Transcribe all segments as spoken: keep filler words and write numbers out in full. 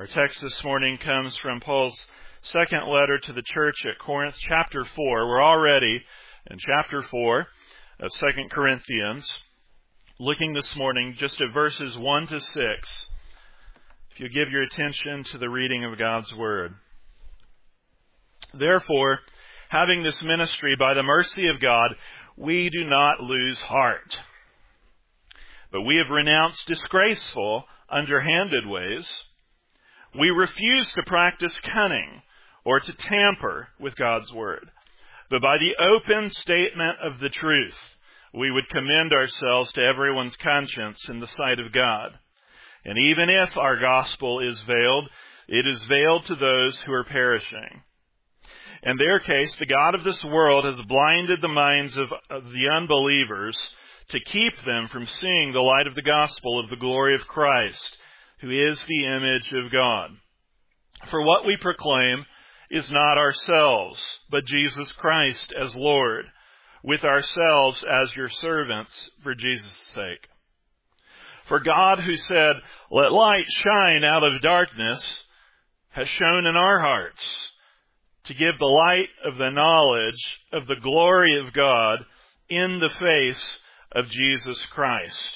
Our text this morning comes from Paul's second letter to the church at Corinth, chapter four. We're already in chapter four of Second Corinthians, looking this morning just at verses one to six. If you give your attention to the reading of God's Word. Therefore, having this ministry by the mercy of God, we do not lose heart. But we have renounced disgraceful, underhanded ways. We refuse to practice cunning or to tamper with God's Word. But by the open statement of the truth, we would commend ourselves to everyone's conscience in the sight of God. And even if our gospel is veiled, it is veiled to those who are perishing. In their case, the God of this world has blinded the minds of, of the unbelievers to keep them from seeing the light of the gospel of the glory of Christ, who is the image of God. For what we proclaim is not ourselves, but Jesus Christ as Lord, with ourselves as your servants for Jesus' sake. For God, who said, "Let light shine out of darkness," has shone in our hearts to give the light of the knowledge of the glory of God in the face of Jesus Christ.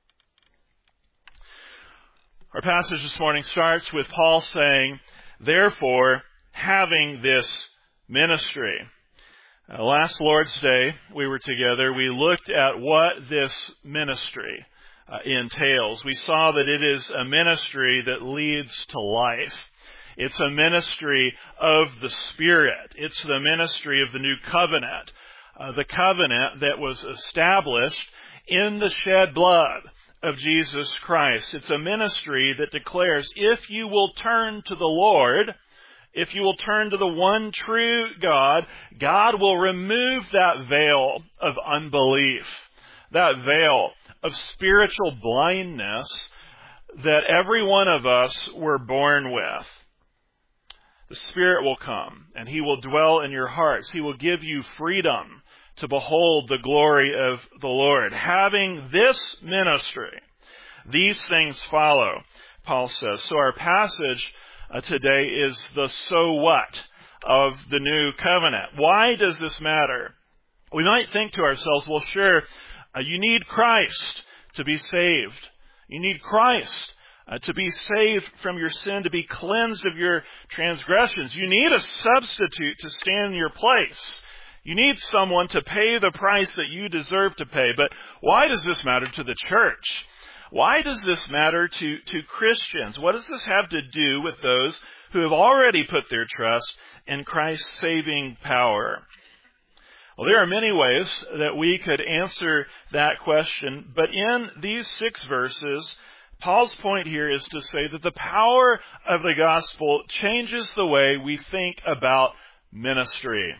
Our passage this morning starts with Paul saying, therefore, having this ministry. Uh, last Lord's Day, we were together. We looked at what this ministry uh, entails. We saw that it is a ministry that leads to life. It's a ministry of the Spirit. It's the ministry of the new covenant. Uh, the covenant that was established in the shed blood of Jesus Christ. It's a ministry that declares, if you will turn to the Lord, if you will turn to the one true God, God will remove that veil of unbelief, that veil of spiritual blindness that every one of us were born with. The Spirit will come and He will dwell in your hearts. He will give you freedom to behold the glory of the Lord. Having this ministry, these things follow, Paul says. So our passage uh, today is the so what of the new covenant. Why does this matter? We might think to ourselves, well, sure, uh, you need Christ to be saved. You need Christ uh, to be saved from your sin, to be cleansed of your transgressions. You need a substitute to stand in your place. You need someone to pay the price that you deserve to pay. But why does this matter to the church? Why does this matter to, to Christians? What does this have to do with those who have already put their trust in Christ's saving power? Well, there are many ways that we could answer that question. But in these six verses, Paul's point here is to say that the power of the gospel changes the way we think about ministry.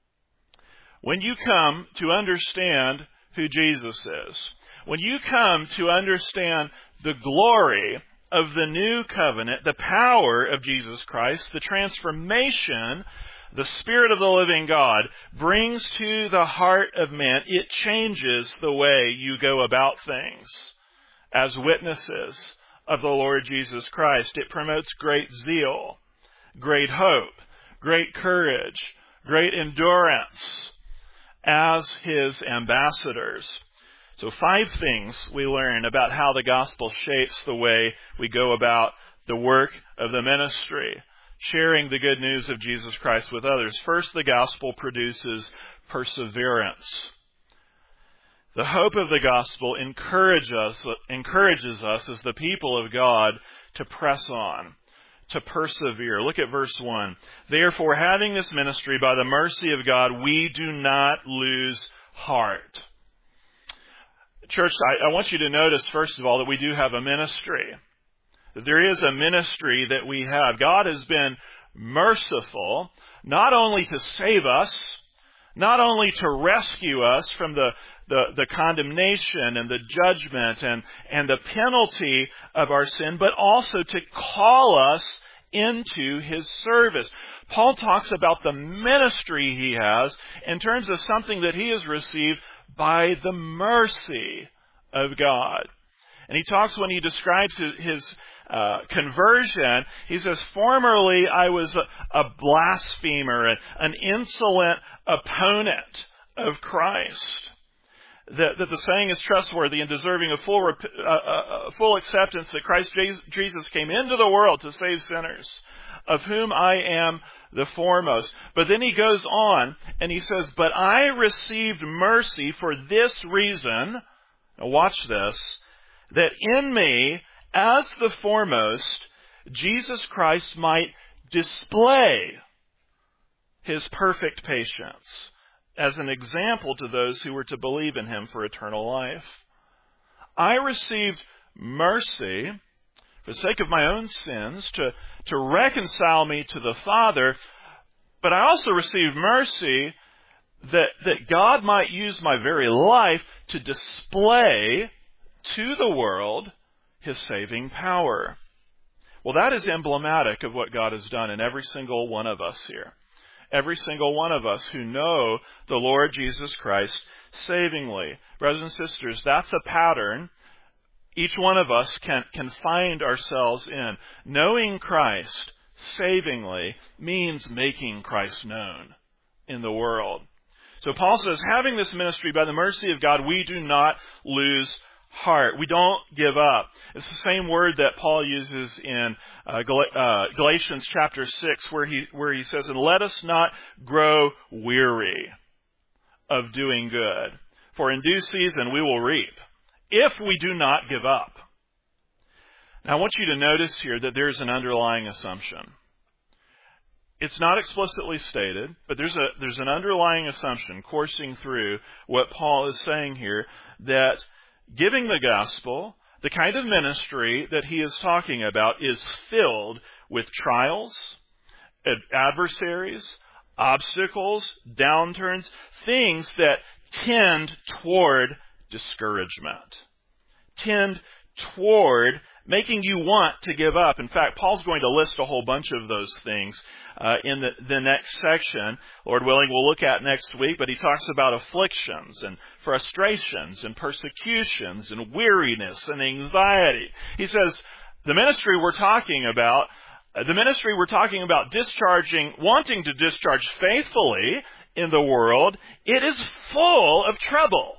When you come to understand who Jesus is, when you come to understand the glory of the new covenant, the power of Jesus Christ, the transformation the Spirit of the living God brings to the heart of man, it changes the way you go about things as witnesses of the Lord Jesus Christ. It promotes great zeal, great hope, great courage, great endurance as His ambassadors. So five things we learn about how the gospel shapes the way we go about the work of the ministry, sharing the good news of Jesus Christ with others. First, the gospel produces perseverance. The hope of the gospel encourage us, encourages us as the people of God to press on, to persevere. Look at verse one. Therefore, having this ministry by the mercy of God, we do not lose heart. Church, I, I want you to notice, first of all, that we do have a ministry. That there is a ministry that we have. God has been merciful, not only to save us, not only to rescue us from the, the, the condemnation and the judgment and, and the penalty of our sin, but also to call us into His service. Paul talks about the ministry he has in terms of something that he has received by the mercy of God. And he talks, when he describes his uh, conversion, he says, formerly I was a, a blasphemer, an, an insolent opponent of Christ. That, that the saying is trustworthy and deserving of full, rep- uh, uh, full acceptance that Christ Jesus came into the world to save sinners, of whom I am the foremost. But then he goes on and he says, but I received mercy for this reason, now watch this, that in me, as the foremost, Jesus Christ might display his perfect patience as an example to those who were to believe in him for eternal life. I received mercy for the sake of my own sins to, to reconcile me to the Father, but I also received mercy that, that God might use my very life to display to the world his saving power. Well, that is emblematic of what God has done in every single one of us here. Every single one of us who know the Lord Jesus Christ savingly. Brothers and sisters, that's a pattern each one of us can, can find ourselves in. Knowing Christ savingly means making Christ known in the world. So Paul says, having this ministry by the mercy of God, we do not lose heart. We don't give up. It's the same word that Paul uses in uh, Gal- uh, Galatians chapter six, where he where he says, and let us not grow weary of doing good, for in due season we will reap, if we do not give up. Now I want you to notice here that there's an underlying assumption. It's not explicitly stated, but there's a there's an underlying assumption coursing through what Paul is saying here, that giving the gospel, the kind of ministry that he is talking about, is filled with trials, adversaries, obstacles, downturns, things that tend toward discouragement, tend toward making you want to give up. In fact, Paul's going to list a whole bunch of those things uh, in the, the next section. Lord willing, we'll look at next week, but he talks about afflictions and frustrations and persecutions and weariness and anxiety. He says, the ministry we're talking about, the ministry we're talking about discharging, wanting to discharge faithfully in the world, it is full of trouble,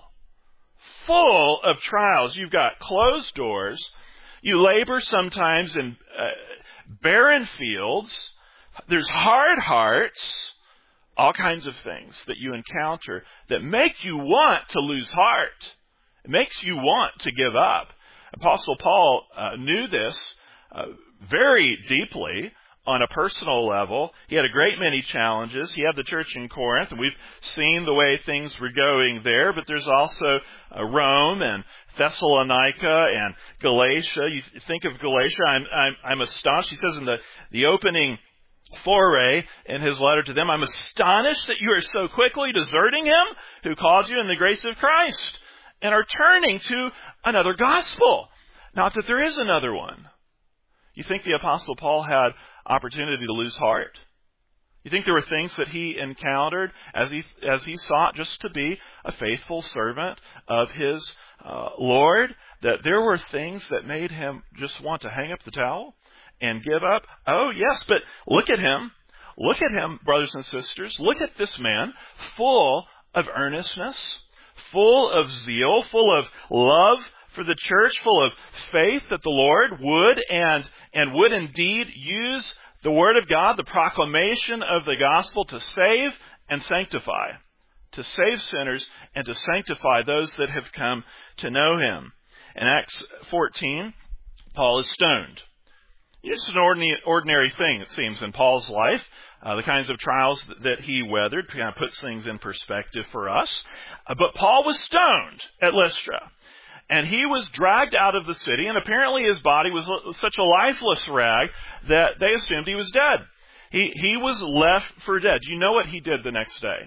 full of trials. You've got closed doors. You labor sometimes in uh, barren fields. There's hard hearts, all kinds of things that you encounter that make you want to lose heart. It makes you want to give up. Apostle Paul uh, knew this uh, very deeply on a personal level. He had a great many challenges. He had the church in Corinth, and we've seen the way things were going there, but there's also uh, Rome and Thessalonica and Galatia. You think of Galatia, I'm, I'm, I'm astonished. He says in the, the opening foray in his letter to them, I'm astonished that you are so quickly deserting him who called you in the grace of Christ and are turning to another gospel. Not that there is another one. You think the Apostle Paul had opportunity to lose heart? You think there were things that he encountered as he as he sought just to be a faithful servant of his uh, Lord, that there were things that made him just want to hang up the towel and give up? Oh, yes, but look at him. Look at him, brothers and sisters. Look at this man, full of earnestness, full of zeal, full of love for the church, full of faith that the Lord would and and would indeed use the Word of God, the proclamation of the gospel, to save and sanctify, to save sinners and to sanctify those that have come to know him. In Acts fourteen, Paul is stoned. It's an ordinary, ordinary thing, it seems, in Paul's life. Uh, the kinds of trials that, that he weathered kind of puts things in perspective for us. Uh, but Paul was stoned at Lystra. And he was dragged out of the city, and apparently his body was such a lifeless rag that they assumed he was dead. He, he was left for dead. Do you know what he did the next day?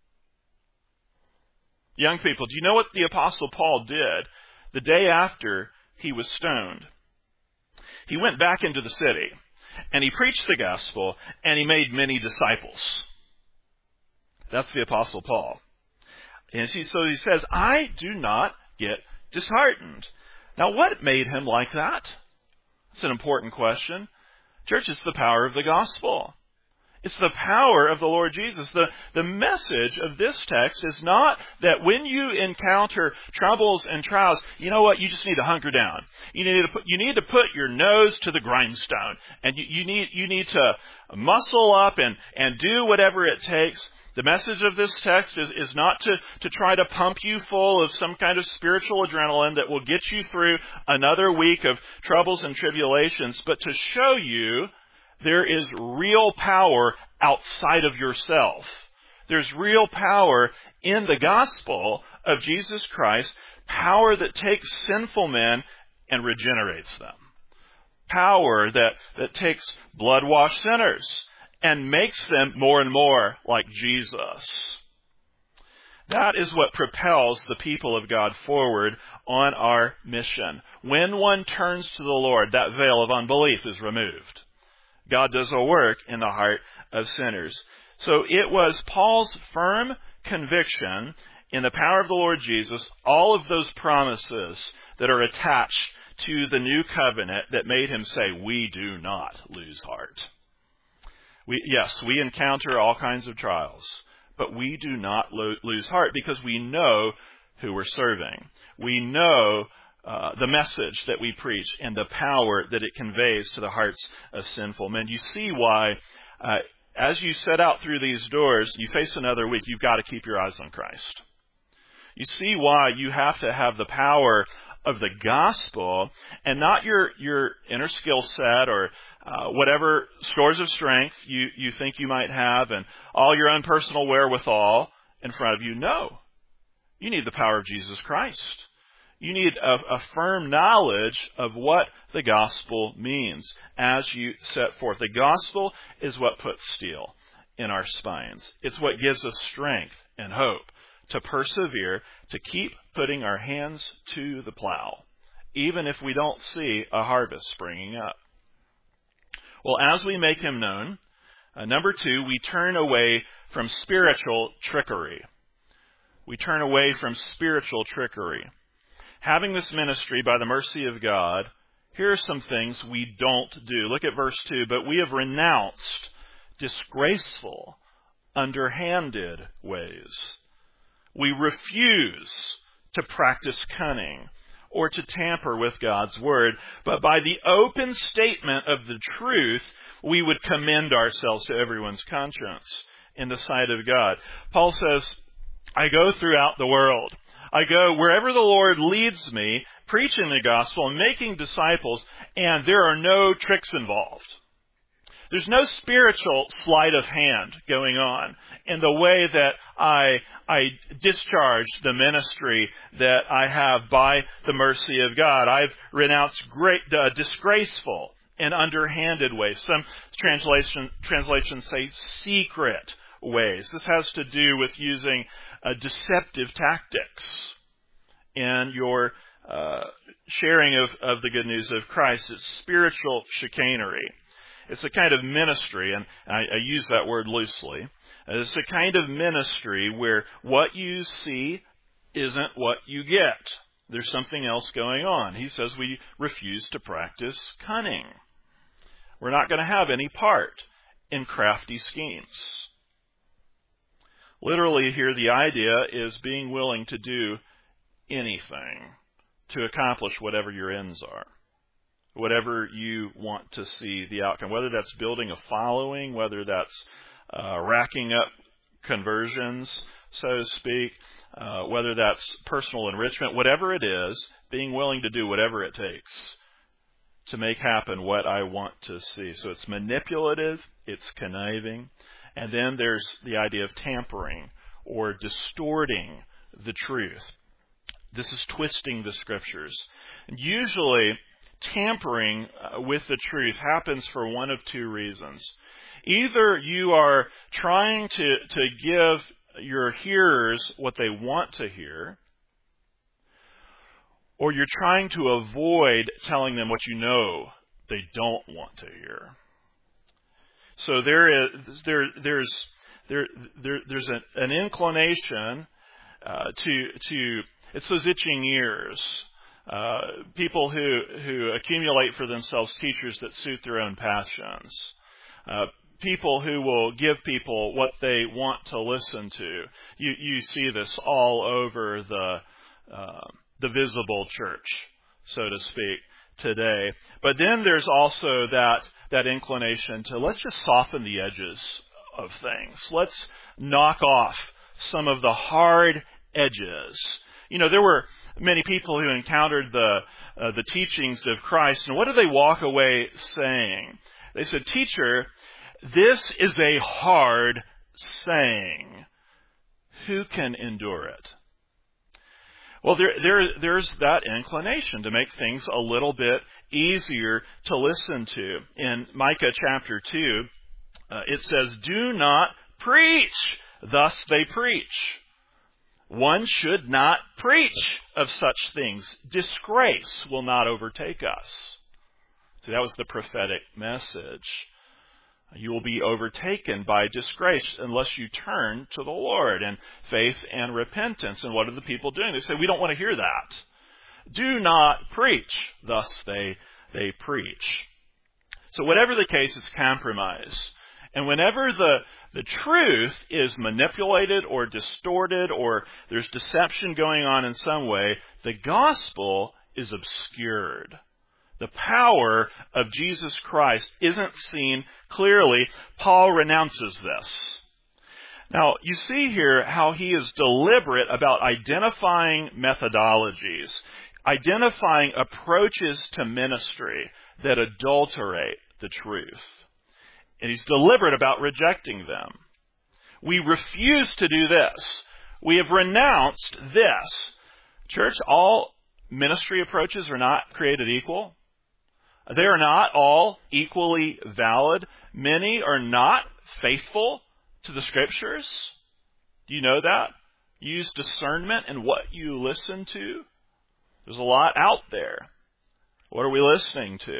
Young people, do you know what the Apostle Paul did the day after he was stoned? He went back into the city, and he preached the gospel, and he made many disciples. That's the Apostle Paul. And so he says, I do not get disheartened. Now, what made him like that? It's an important question. Church, it's the power of the gospel. It's the power of the Lord Jesus. The, the message of this text is not that when you encounter troubles and trials, you know what, you just need to hunker down. You need to put, you need to put your nose to the grindstone. And you, you need, you need to muscle up and, and do whatever it takes. The message of this text is, is not to, to try to pump you full of some kind of spiritual adrenaline that will get you through another week of troubles and tribulations, but to show you there is real power outside of yourself. There's real power in the gospel of Jesus Christ, power that takes sinful men and regenerates them. Power that, that takes blood-washed sinners and makes them more and more like Jesus. That is what propels the people of God forward on our mission. When one turns to the Lord, that veil of unbelief is removed. God does a work in the heart of sinners. So it was Paul's firm conviction in the power of the Lord Jesus, all of those promises that are attached to the new covenant that made him say, we do not lose heart. We, yes, we encounter all kinds of trials, but we do not lo- lose heart because we know who we're serving. We know Uh, the message that we preach and the power that it conveys to the hearts of sinful men. You see why, uh, as you set out through these doors, you face another week, you've got to keep your eyes on Christ. You see why you have to have the power of the gospel and not your, your inner skill set or uh, whatever scores of strength you, you think you might have and all your own personal wherewithal in front of you. No. You need the power of Jesus Christ. You need a, a firm knowledge of what the gospel means as you set forth. The gospel is what puts steel in our spines. It's what gives us strength and hope to persevere, to keep putting our hands to the plow, even if we don't see a harvest springing up. Well, as we make him known, uh, number two, we turn away from spiritual trickery. We turn away from spiritual trickery. Having this ministry by the mercy of God, here are some things we don't do. Look at verse two. But we have renounced disgraceful, underhanded ways. We refuse to practice cunning or to tamper with God's word. But by the open statement of the truth, we would commend ourselves to everyone's conscience in the sight of God. Paul says, I go throughout the world. I go wherever the Lord leads me, preaching the gospel and making disciples, and there are no tricks involved. There's no spiritual sleight of hand going on in the way that I, I discharge the ministry that I have by the mercy of God. I've renounced great, uh, disgraceful and underhanded ways. Some translation, translations say secret ways. This has to do with using Uh, deceptive tactics in your uh, sharing of, of the good news of Christ. It's spiritual chicanery. It's a kind of ministry, and I, I use that word loosely. It's a kind of ministry where what you see isn't what you get. There's something else going on. He says we refuse to practice cunning. We're not going to have any part in crafty schemes. Literally here, the idea is being willing to do anything to accomplish whatever your ends are, whatever you want to see the outcome, whether that's building a following, whether that's uh, racking up conversions, so to speak, uh, whether that's personal enrichment, whatever it is, being willing to do whatever it takes to make happen what I want to see. So it's manipulative, it's conniving. And then there's the idea of tampering or distorting the truth. This is twisting the scriptures. And usually, tampering with the truth happens for one of two reasons. Either you are trying to, to give your hearers what they want to hear, or you're trying to avoid telling them what you know they don't want to hear. So there is there there's there there there's an, an inclination uh, to to it's those itching ears uh, people who, who accumulate for themselves teachers that suit their own passions, uh, people who will give people what they want to listen to. You, you see this all over the, uh, the visible church, so to speak, today. But then there's also that, that inclination to let's just soften the edges of things. Let's knock off some of the hard edges. You know, there were many people who encountered the, uh, the teachings of Christ, and what did they walk away saying? They said, "Teacher, this is a hard saying. Who can endure it?" Well, there, there, there's that inclination to make things a little bit easier to listen to. In Micah chapter two, uh, it says, "Do not preach, thus they preach." One should not preach of such things. Disgrace will not overtake us. So that was the prophetic message. You will be overtaken by disgrace unless you turn to the Lord in faith and repentance. And what are the people doing? They say, we don't want to hear that. Do not preach. Thus they, they preach. So whatever the case, it's compromise. And whenever the, the truth is manipulated or distorted or there's deception going on in some way, the gospel is obscured. The power of Jesus Christ isn't seen clearly. Paul renounces this. Now, you see here how he is deliberate about identifying methodologies, identifying approaches to ministry that adulterate the truth. And he's deliberate about rejecting them. We refuse to do this. We have renounced this. Church, all ministry approaches are not created equal. They are not all equally valid. Many are not faithful to the Scriptures. Do you know that? Use discernment in what you listen to. There's a lot out there. What are we listening to?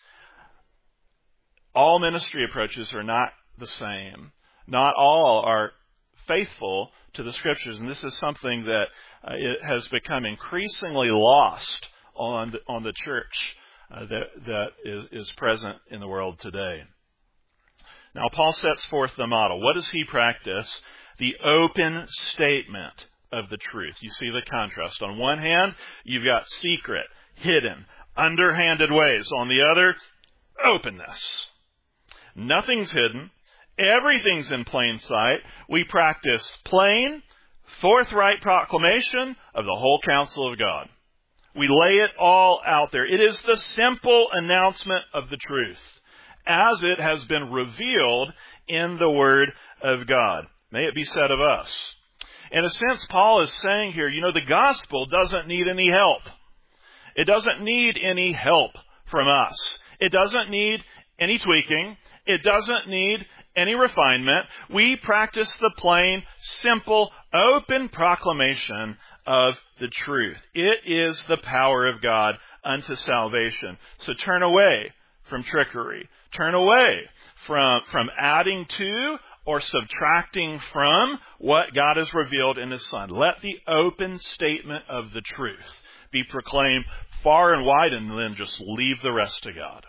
All ministry approaches are not the same. Not all are faithful to the Scriptures, and this is something that uh, it has become increasingly lost on the, on the church. Uh, that, that is, is present in the world today. Now, Paul sets forth the model. What does he practice? The open statement of the truth. You see the contrast. On one hand, you've got secret, hidden, underhanded ways. On the other, openness. Nothing's hidden. Everything's in plain sight. We practice plain, forthright proclamation of the whole counsel of God. We lay it all out there. It is the simple announcement of the truth as it has been revealed in the Word of God. May it be said of us. In a sense, Paul is saying here, you know, the gospel doesn't need any help. It doesn't need any help from us. It doesn't need any tweaking. It doesn't need any refinement. We practice the plain, simple, open proclamation of the truth. It is the power of God unto salvation. So turn away from trickery. Turn away from, from adding to or subtracting from what God has revealed in His Son. Let the open statement of the truth be proclaimed far and wide, and then just leave the rest to God.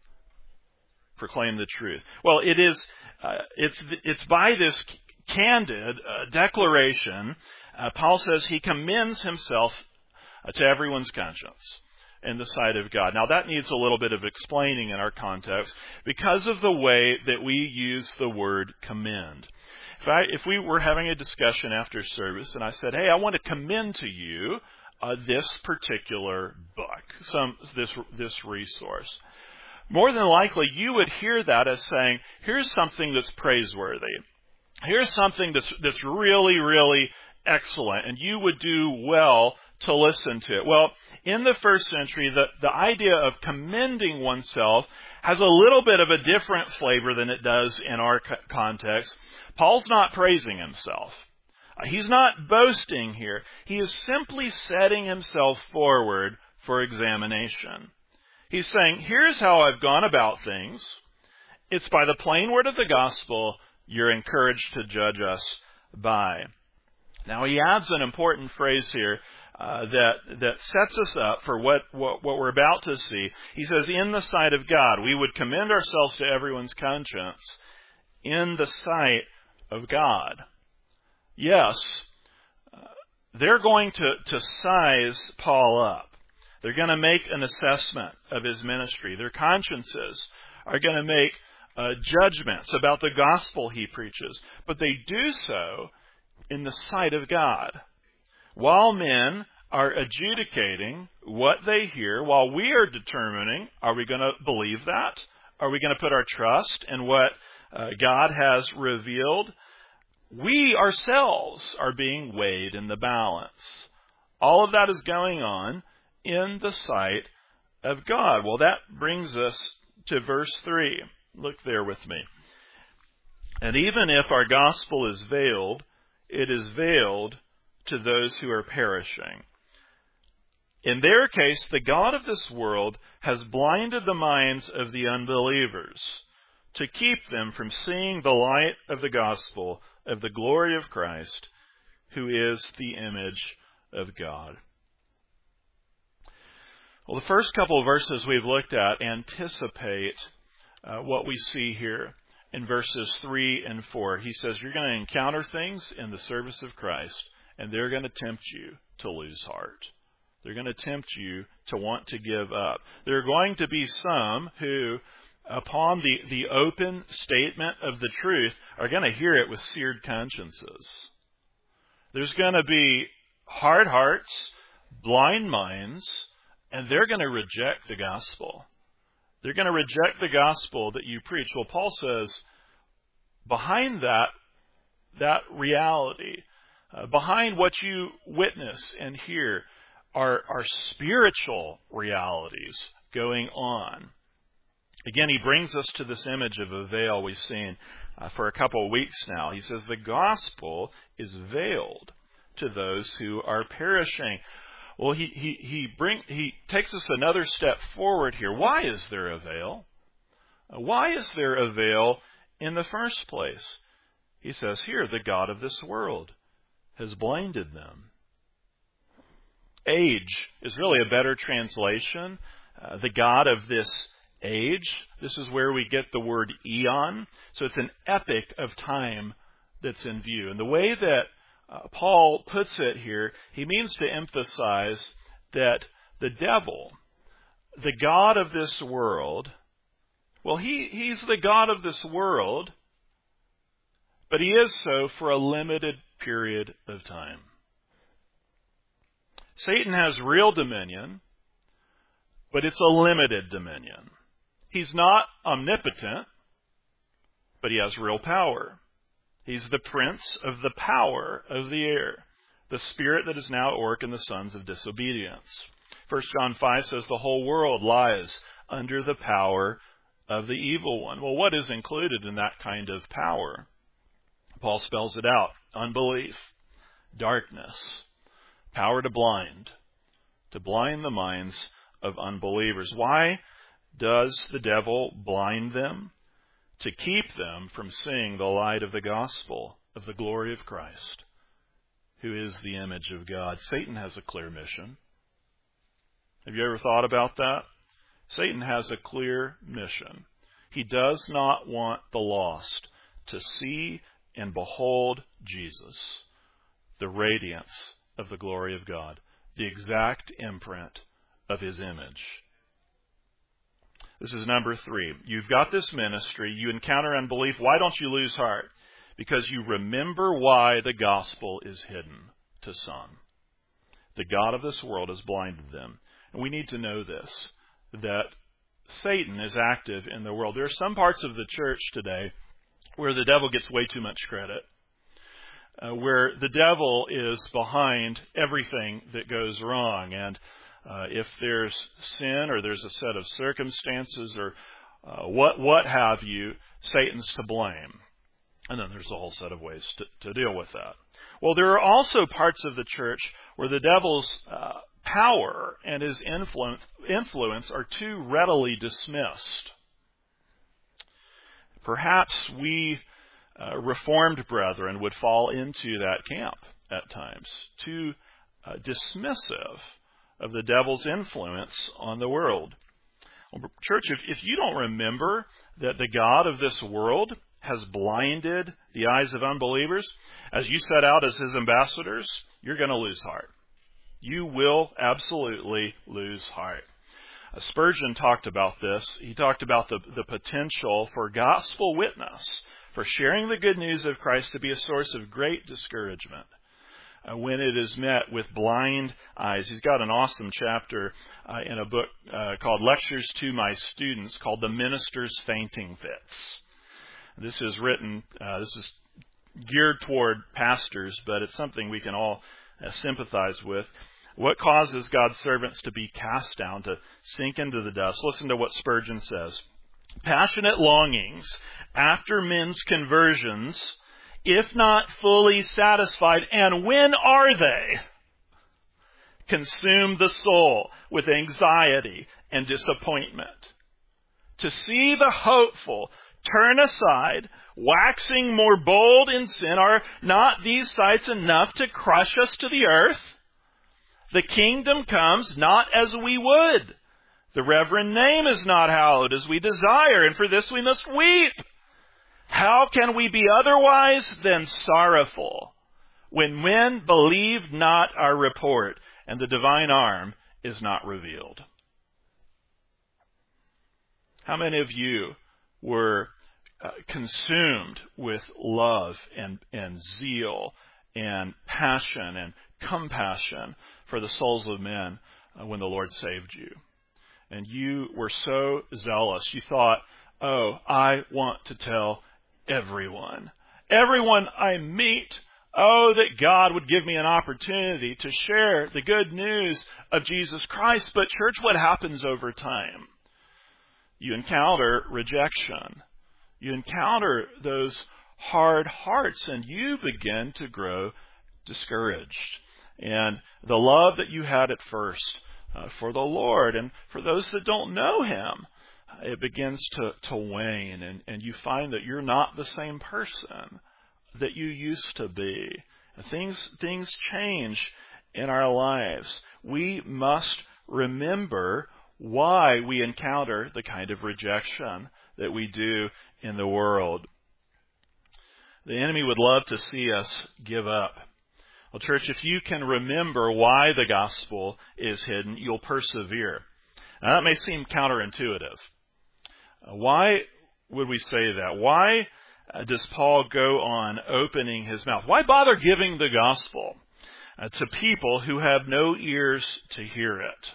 Proclaim the truth. Well, it is, uh, it's, it's by this candid uh, declaration, uh, Paul says he commends himself uh, to everyone's conscience in the sight of God. Now, that needs a little bit of explaining in our context because of the way that we use the word commend. If, I, if we were having a discussion after service and I said, hey, I want to commend to you uh, this particular book, some this this resource, more than likely you would hear that as saying, here's something that's praiseworthy. Here's something that's that's really, really excellent, and you would do well to listen to it. Well, in the first century, the, the idea of commending oneself has a little bit of a different flavor than it does in our context. Paul's not praising himself. He's not boasting here. He is simply setting himself forward for examination. He's saying, here's how I've gone about things. It's by the plain word of the gospel you're encouraged to judge us by. Now, he adds an important phrase here uh, that that sets us up for what, what, what we're about to see. He says, in the sight of God, we would commend ourselves to everyone's conscience in the sight of God. Yes, uh, they're going to, to size Paul up. They're going to make an assessment of his ministry. Their consciences are going to make uh, judgments about the gospel he preaches. But they do so in the sight of God. While men are adjudicating what they hear, while we are determining, are we going to believe that? Are we going to put our trust in what uh, God has revealed? We ourselves are being weighed in the balance. All of that is going on in the sight of God. Well, that brings us to verse three. Look there with me. And even if our gospel is veiled, it is veiled to those who are perishing. In their case, the God of this world has blinded the minds of the unbelievers to keep them from seeing the light of the gospel of the glory of Christ, who is the image of God. Well, the first couple of verses we've looked at anticipate uh, what we see here in verses three and four. He says you're going to encounter things in the service of Christ, and they're going to tempt you to lose heart. They're going to tempt you to want to give up. There are going to be some who, upon the, the open statement of the truth, are going to hear it with seared consciences. There's going to be hard hearts, blind minds, and they're going to reject the gospel. They're going to reject the gospel that you preach. Well, Paul says, behind that, that reality, uh, behind what you witness and hear, are, are spiritual realities going on. Again, he brings us to this image of a veil we've seen uh, for a couple of weeks now. He says the gospel is veiled to those who are perishing. Well, he he he bring he takes us another step forward here. Why is there a veil? Why is there a veil in the first place? He says here, the God of this world has blinded them. Age is really a better translation. Uh, the God of this age. This is where we get the word eon. So it's an epoch of time that's in view. And the way that uh, Paul puts it here, he means to emphasize that the devil, the God of this world, well, he, he's the God of this world, but he is so for a limited period of time. Satan has real dominion, but it's a limited dominion. He's not omnipotent, but he has real power. He's the prince of the power of the air, the spirit that is now at work in the sons of disobedience. First John five says the whole world lies under the power of the evil one. Well, what is included in that kind of power? Paul spells it out. Unbelief, darkness, power to blind, to blind the minds of unbelievers. Why does the devil blind them? To keep them from seeing the light of the gospel of the glory of Christ, who is the image of God. Satan has a clear mission. Have you ever thought about that? Satan has a clear mission. He does not want the lost to see and behold Jesus, the radiance of the glory of God, the exact imprint of his image. This is number three. You've got this ministry. You encounter unbelief. Why don't you lose heart? Because you remember why the gospel is hidden to some. The God of this world has blinded them. And we need to know this, that Satan is active in the world. There are some parts of the church today where the devil gets way too much credit, uh, where the devil is behind everything that goes wrong. And Uh, if there's sin or there's a set of circumstances or uh, what what have you, Satan's to blame. And then there's a whole set of ways to, to deal with that. Well, there are also parts of the church where the devil's uh, power and his influence, influence are too readily dismissed. Perhaps we uh, Reformed brethren would fall into that camp at times. Too uh, dismissive of the devil's influence on the world. Well, church, if, if you don't remember that the God of this world has blinded the eyes of unbelievers, as you set out as his ambassadors, you're going to lose heart. You will absolutely lose heart. Uh, Spurgeon talked about this. He talked about the, the potential for gospel witness, for sharing the good news of Christ to be a source of great discouragement uh, when it is met with blind eyes. He's got an awesome chapter uh, in a book uh, called Lectures to My Students called The Minister's Fainting Fits. This is written, uh, this is geared toward pastors, but it's something we can all uh, sympathize with. What causes God's servants to be cast down, to sink into the dust? Listen to what Spurgeon says. Passionate longings after men's conversions, if not fully satisfied, and when are they? Consume the soul with anxiety and disappointment. To see the hopeful turn aside, waxing more bold in sin, are not these sights enough to crush us to the earth? The kingdom comes not as we would. The reverend name is not hallowed as we desire, and for this we must weep. How can we be otherwise than sorrowful when men believe not our report and the divine arm is not revealed? How many of you were uh, consumed with love and, and zeal and passion and compassion for the souls of men uh, when the Lord saved you? And you were so zealous, you thought, oh, I want to tell everyone. Everyone I meet, oh, that God would give me an opportunity to share the good news of Jesus Christ. But church, what happens over time? You encounter rejection. You encounter those hard hearts, and you begin to grow discouraged. And the love that you had at first uh, for the Lord and for those that don't know Him, it begins to, to wane, and, and you find that you're not the same person that you used to be. Things, things change in our lives. We must remember why we encounter the kind of rejection that we do in the world. The enemy would love to see us give up. Well, church, if you can remember why the gospel is hidden, you'll persevere. Now, that may seem counterintuitive. Uh, why would we say that? Why uh, does Paul go on opening his mouth? Why bother giving the gospel uh, to people who have no ears to hear it?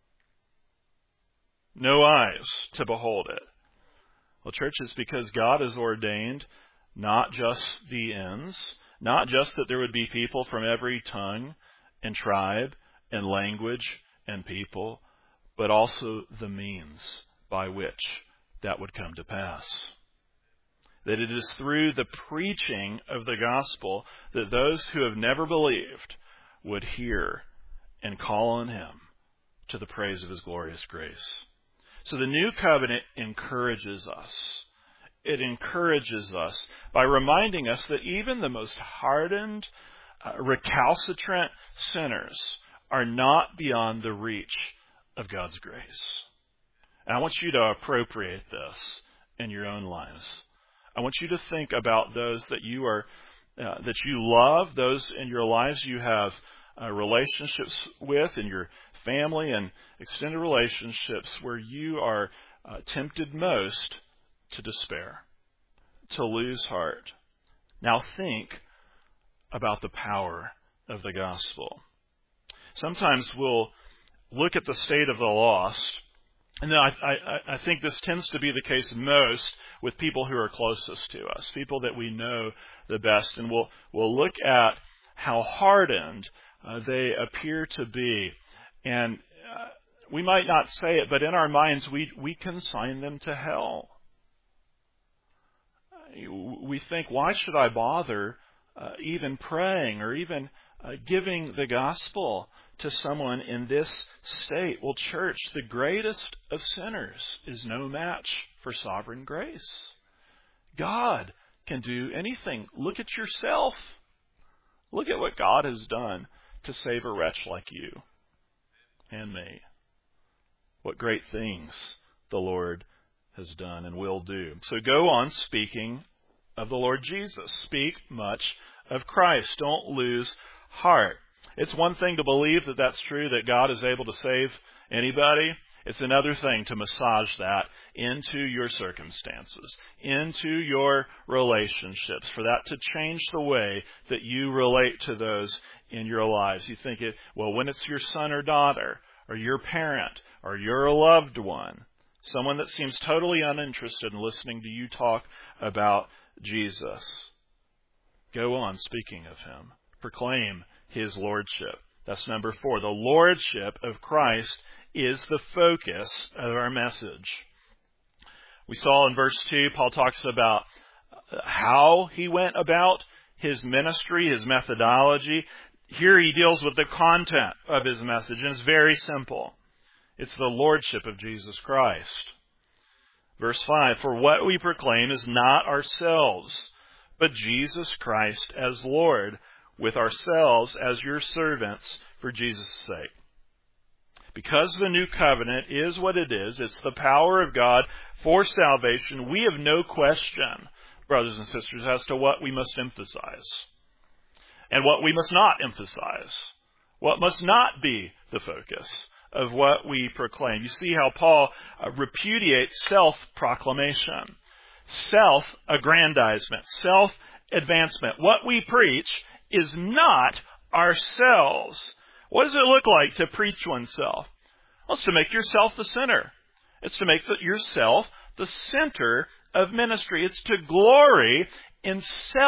No eyes to behold it. Well, church, it's because God has ordained not just the ends, not just that there would be people from every tongue and tribe and language and people, but also the means by which that would come to pass. That it is through the preaching of the gospel that those who have never believed would hear and call on Him to the praise of His glorious grace. So the new covenant encourages us. It encourages us by reminding us that even the most hardened, uh, recalcitrant sinners are not beyond the reach of God's grace. And I want you to appropriate this in your own lives. I want you to think about those that you are, uh, that you love, those in your lives you have uh, relationships with, in your family and extended relationships where you are uh, tempted most to despair, to lose heart. Now think about the power of the gospel. Sometimes we'll look at the state of the lost, and then I, I, I think this tends to be the case most with people who are closest to us, people that we know the best, and we'll, we'll look at how hardened uh, they appear to be. And uh, we might not say it, but in our minds we, we consign them to hell. We think, why should I bother uh, even praying or even uh, giving the gospel to someone in this state? Well, church, the greatest of sinners is no match for sovereign grace. God can do anything. Look at yourself. Look at what God has done to save a wretch like you and me. What great things the Lord has done and will do. So go on speaking of the Lord Jesus. Speak much of Christ. Don't lose heart. It's one thing to believe that that's true, that God is able to save anybody. It's another thing to massage that into your circumstances, into your relationships, for that to change the way that you relate to those in your lives. You think, it, well, when it's your son or daughter, or your parent, or your loved one, someone that seems totally uninterested in listening to you talk about Jesus, go on speaking of him. Proclaim his lordship. That's number four. The lordship of Christ is the focus of our message. We saw in verse two, Paul talks about how he went about his ministry, his methodology. Here he deals with the content of his message, and it's very simple. It's the lordship of Jesus Christ. Verse five, for what we proclaim is not ourselves, but Jesus Christ as Lord, with ourselves as your servants for Jesus' sake. Because the new covenant is what it is, it's the power of God for salvation, we have no question, brothers and sisters, as to what we must emphasize and what we must not emphasize, what must not be the focus of what we proclaim. You see how Paul uh, repudiates self-proclamation, self-aggrandizement, self-advancement. What we preach is not ourselves. What does it look like to preach oneself? Well, it's to make yourself the center. It's to make the, yourself the center of ministry. It's to glory in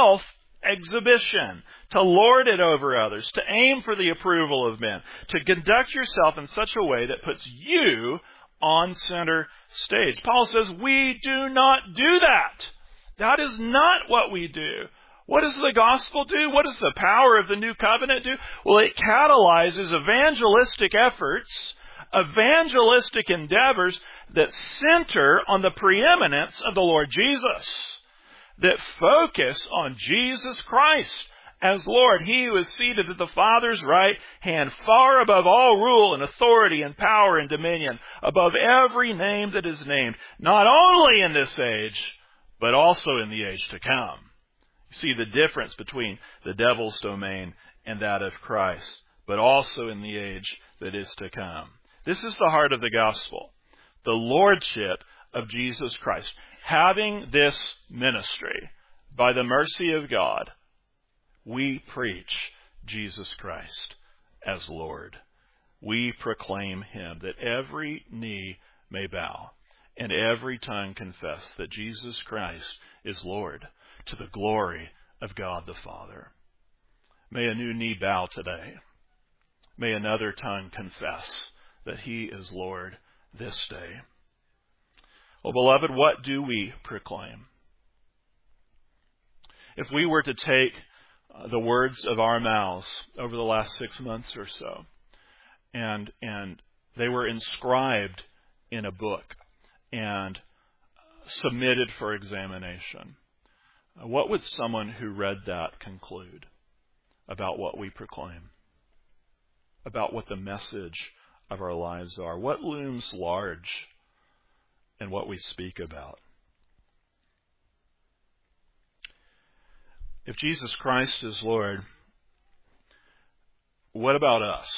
self-exhibition, to lord it over others, to aim for the approval of men, to conduct yourself in such a way that puts you on center stage. Paul says we do not do that. That is not what we do. What does the gospel do? What does the power of the new covenant do? Well, it catalyzes evangelistic efforts, evangelistic endeavors that center on the preeminence of the Lord Jesus, that focus on Jesus Christ as Lord, he who is seated at the Father's right hand, far above all rule and authority and power and dominion, above every name that is named, not only in this age, but also in the age to come. You see the difference between the devil's domain and that of Christ, but also in the age that is to come. This is the heart of the gospel, the lordship of Jesus Christ. Having this ministry, by the mercy of God, we preach Jesus Christ as Lord. We proclaim him, that every knee may bow and every tongue confess that Jesus Christ is Lord, to the glory of God the Father. May a new knee bow today. May another tongue confess that he is Lord this day. Well, beloved, what do we proclaim? If we were to take the words of our mouths over the last six months or so, and and they were inscribed in a book and submitted for examination, what would someone who read that conclude about what we proclaim? About what the message of our lives are? What looms large in what we speak about? If Jesus Christ is Lord, what about us?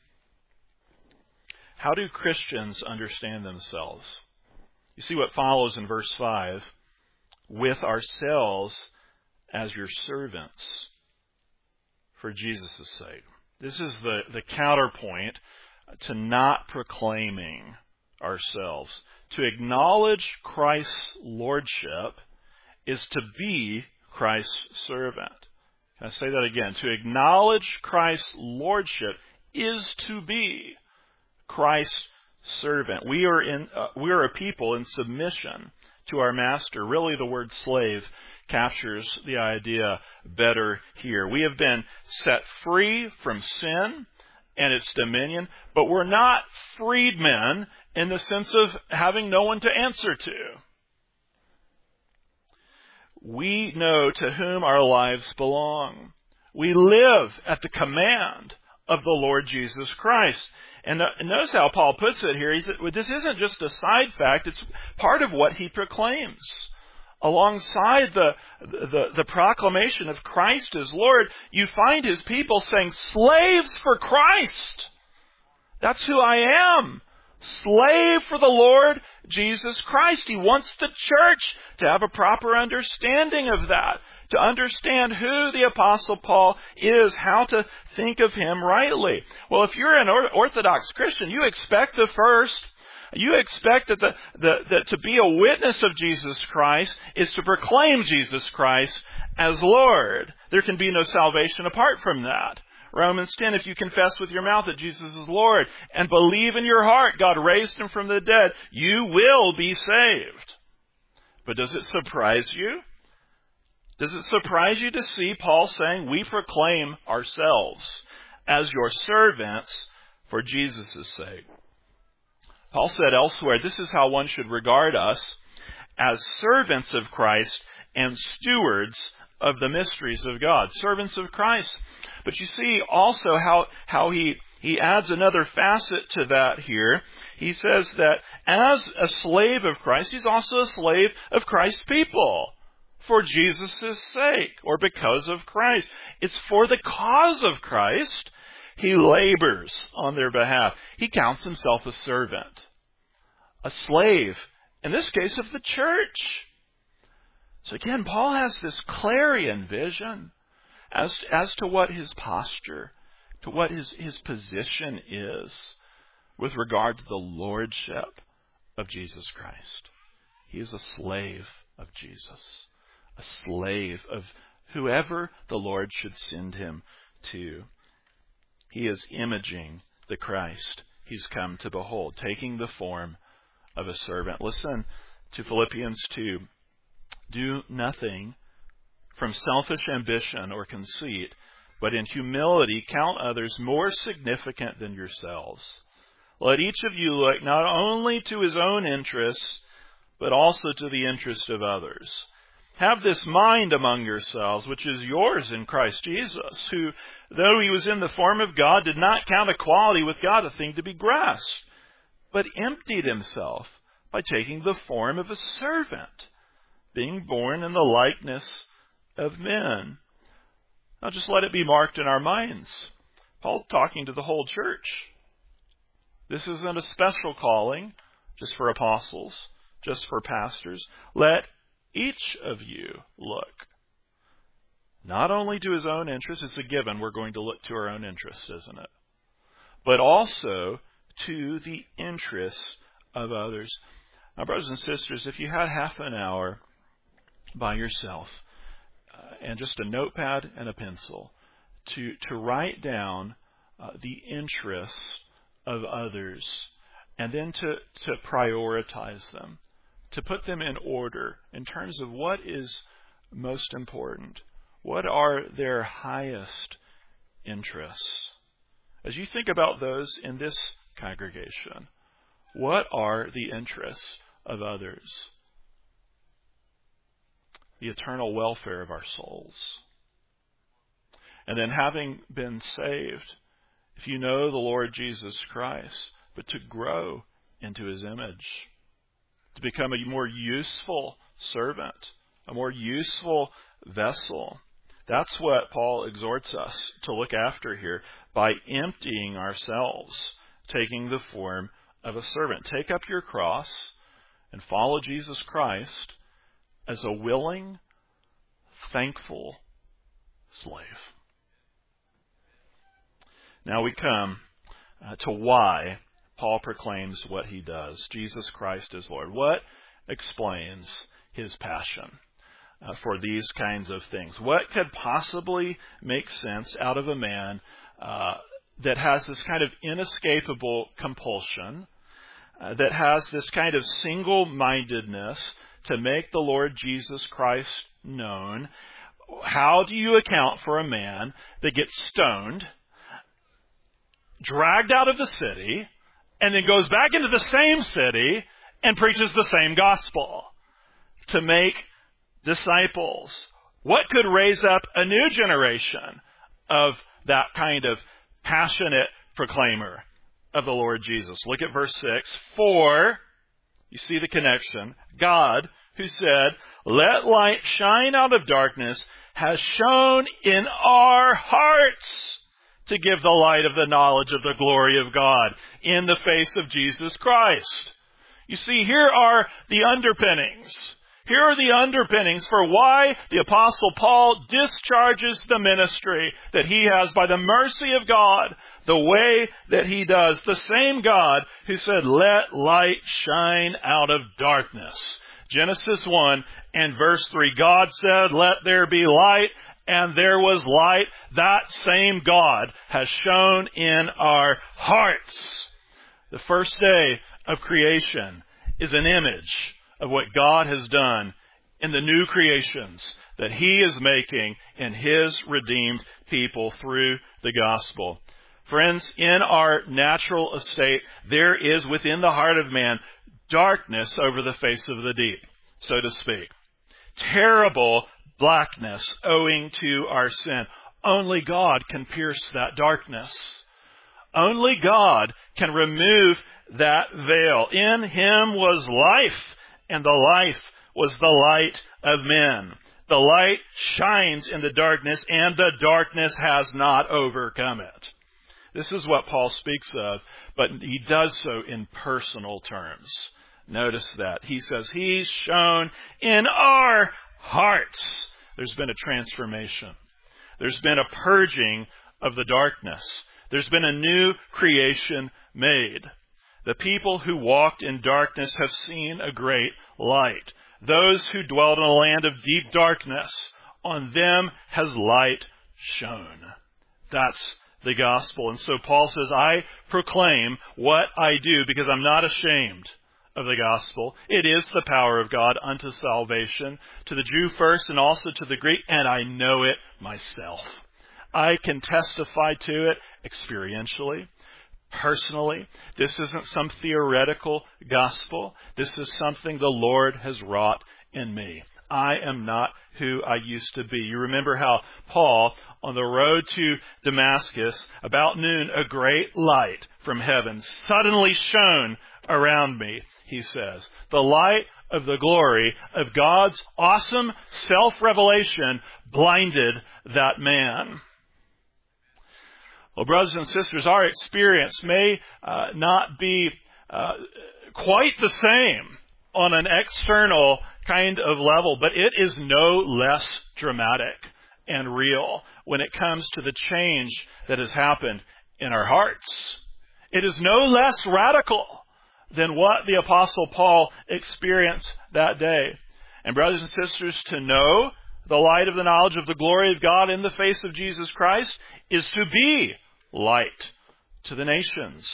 How do Christians understand themselves? You see what follows in verse five. With ourselves as your servants for Jesus' sake. This is the, the counterpoint to not proclaiming ourselves. To acknowledge Christ's lordship is to be Christ's servant. Can I say that again? To acknowledge Christ's lordship is to be Christ's servant. We are in uh, we are a people in submission to our master. Really, the word slave captures the idea better here. We have been set free from sin and its dominion, but we're not freedmen in the sense of having no one to answer to. We know to whom our lives belong. We live at the command of the Lord Jesus Christ. And notice how Paul puts it here. He said, well, this isn't just a side fact. It's part of what he proclaims. Alongside the, the, the proclamation of Christ as Lord, you find his people saying, slaves for Christ. That's who I am. Slave for the Lord Jesus Christ. He wants the church to have a proper understanding of that, to understand who the Apostle Paul is, how to think of him rightly. Well, if you're an Orthodox Christian, you expect the first. You expect that, the, the, that to be a witness of Jesus Christ is to proclaim Jesus Christ as Lord. There can be no salvation apart from that. Romans ten, if you confess with your mouth that Jesus is Lord and believe in your heart God raised him from the dead, you will be saved. But does it surprise you? Does it surprise you to see Paul saying, we proclaim ourselves as your servants for Jesus' sake? Paul said elsewhere, this is how one should regard us, as servants of Christ and stewards of the mysteries of God. Servants of Christ. But you see also how, how he, he adds another facet to that here. He says that as a slave of Christ, he's also a slave of Christ's people for Jesus' sake, or because of Christ. It's for the cause of Christ. He labors on their behalf. He counts himself a servant, a slave, in this case of the church. So again, Paul has this clarion vision as, as to what his posture, to what his, his position is with regard to the lordship of Jesus Christ. He is a slave of Jesus, a slave of whoever the Lord should send him to. He is imaging the Christ he's come to behold, taking the form of a servant. Listen to Philippians two. Do nothing from selfish ambition or conceit, but in humility count others more significant than yourselves. Let each of you look not only to his own interests, but also to the interest of others. Have this mind among yourselves, which is yours in Christ Jesus, who, though he was in the form of God, did not count equality with God a thing to be grasped, but emptied himself by taking the form of a servant, being born in the likeness of men. Now just let it be marked in our minds. Paul's talking to the whole church. This isn't a special calling just for apostles, just for pastors. Let each of you look not only to his own interest, it's a given we're going to look to our own interest, isn't it? But also to the interests of others. Now, brothers and sisters, if you had half an hour by yourself uh, and just a notepad and a pencil to, to write down uh, the interests of others and then to, to prioritize them, to put them in order in terms of what is most important, what are their highest interests. As you think about those in this congregation, what are the interests of others? The eternal welfare of our souls. And then having been saved, if you know the Lord Jesus Christ, but to grow into his image, to become a more useful servant, a more useful vessel. That's what Paul exhorts us to look after here by emptying ourselves, taking the form of a servant. Take up your cross and follow Jesus Christ as a willing, thankful slave. Now we come uh, to why Paul proclaims what he does. Jesus Christ is Lord. What explains his passion uh, for these kinds of things? What could possibly make sense out of a man uh, that has this kind of inescapable compulsion, uh, that has this kind of single-mindedness to make the Lord Jesus Christ known? How do you account for a man that gets stoned, dragged out of the city, and then goes back into the same city and preaches the same gospel to make disciples? What could raise up a new generation of that kind of passionate proclaimer of the Lord Jesus. Look at verse six. For, you see the connection, God, who said, let light shine out of darkness, has shone in our hearts to give the light of the knowledge of the glory of God in the face of Jesus Christ. You see, here are the underpinnings. Here are the underpinnings for why the Apostle Paul discharges the ministry that he has by the mercy of God, the way that he does. The same God who said, let light shine out of darkness. Genesis one and verse three, God said, let there be light, and there was light. That same God has shone in our hearts. The first day of creation is an image of what God has done in the new creations that He is making in His redeemed people through the gospel. Friends, in our natural estate, there is within the heart of man darkness over the face of the deep, so to speak. Terrible blackness owing to our sin. Only God can pierce that darkness. Only God can remove that veil. In Him was life, and the life was the light of men. The light shines in the darkness, and the darkness has not overcome it. This is what Paul speaks of, but he does so in personal terms. Notice that. He says, He's shone in our hearts. There's been a transformation. There's been a purging of the darkness. There's been a new creation made. The people who walked in darkness have seen a great light. Those who dwelled in a land of deep darkness, on them has light shone. That's the gospel. And so Paul says, I proclaim what I do because I'm not ashamed of the gospel. It is the power of God unto salvation, to the Jew first and also to the Greek, and I know it myself. I can testify to it experientially, personally. This isn't some theoretical gospel. This is something the Lord has wrought in me. I am not who I used to be. You remember how Paul, on the road to Damascus, about noon, a great light from heaven suddenly shone around me, he says. The light of the glory of God's awesome self-revelation blinded that man. Well, brothers and sisters, our experience may uh, not be uh, quite the same on an external kind of level, but it is no less dramatic and real when it comes to the change that has happened in our hearts. It is no less radical than what the Apostle Paul experienced that day. And brothers and sisters, to know the light of the knowledge of the glory of God in the face of Jesus Christ is to be light to the nations.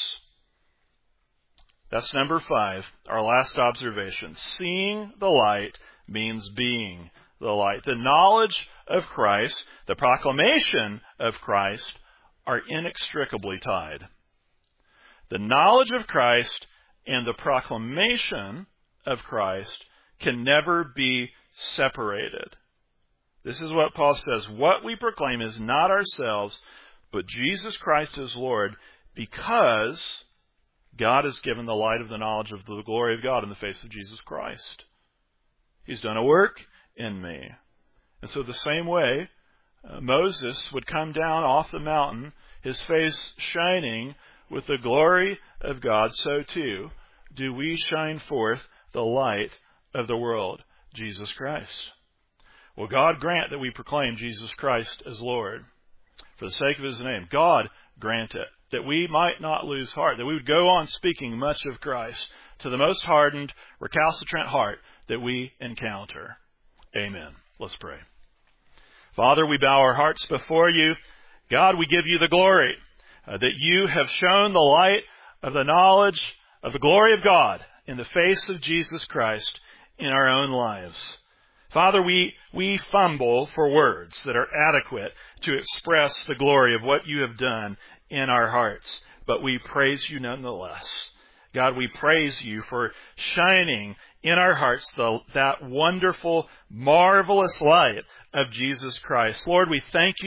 That's number five, our last observation. Seeing the light means being the light. The knowledge of Christ, the proclamation of Christ are inextricably tied. The knowledge of Christ and the proclamation of Christ can never be separated. This is what Paul says. What we proclaim is not ourselves, but Jesus Christ is Lord, because God has given the light of the knowledge of the glory of God in the face of Jesus Christ. He's done a work in me. And so the same way uh, Moses would come down off the mountain, his face shining with the glory of God, so too do we shine forth the light of the world, Jesus Christ. Well, God grant that we proclaim Jesus Christ as Lord for the sake of His name. God grant it, that we might not lose heart, that we would go on speaking much of Christ to the most hardened, recalcitrant heart that we encounter. Amen. Let's pray. Father, we bow our hearts before You. God, we give You the glory uh, that You have shown the light of the knowledge of the glory of God in the face of Jesus Christ in our own lives. Father, we, we fumble for words that are adequate to express the glory of what You have done in our hearts, but we praise You nonetheless. God, we praise You for shining in our hearts the, that wonderful, marvelous light of Jesus Christ. Lord, we thank You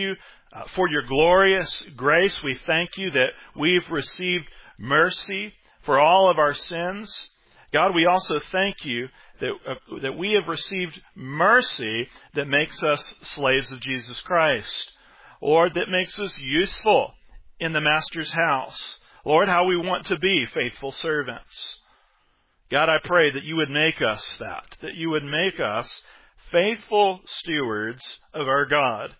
Uh, for your glorious grace, we thank you that we've received mercy for all of our sins. God, we also thank you that, uh, that we have received mercy that makes us slaves of Jesus Christ. Lord, that makes us useful in the Master's house. Lord, how we want to be faithful servants. God, I pray that you would make us that, that you would make us faithful stewards of our God.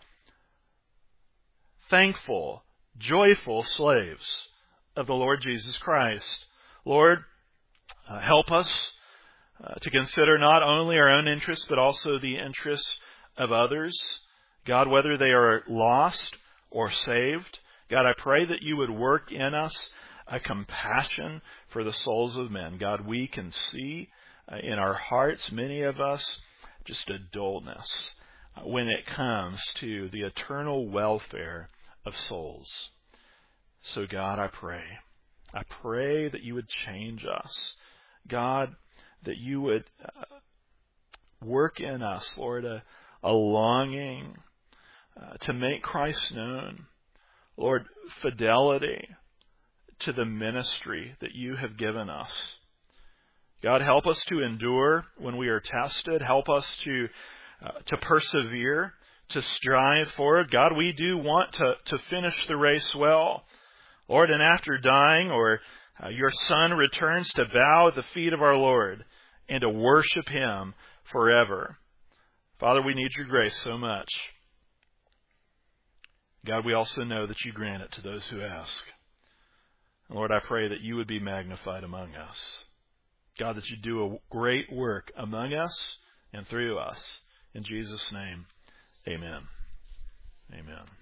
Thankful, joyful slaves of the Lord Jesus Christ. Lord, uh, help us uh, to consider not only our own interests, but also the interests of others. God, whether they are lost or saved, God, I pray that you would work in us a compassion for the souls of men. God, we can see uh, in our hearts, many of us, just a dullness uh, when it comes to the eternal welfare of souls. So God, I pray, I pray that you would change us. God, that you would uh, work in us, Lord, a, a longing uh, to make Christ known. Lord, fidelity to the ministry that you have given us. God, help us to endure when we are tested. Help us to uh, to persevere, to strive forward. God, we do want to, to finish the race well. Lord, and after dying or uh, your Son returns to bow at the feet of our Lord and to worship him forever. Father, we need your grace so much. God, we also know that you grant it to those who ask. And Lord, I pray that you would be magnified among us. God, that you do a great work among us and through us. In Jesus' name, amen. Amen.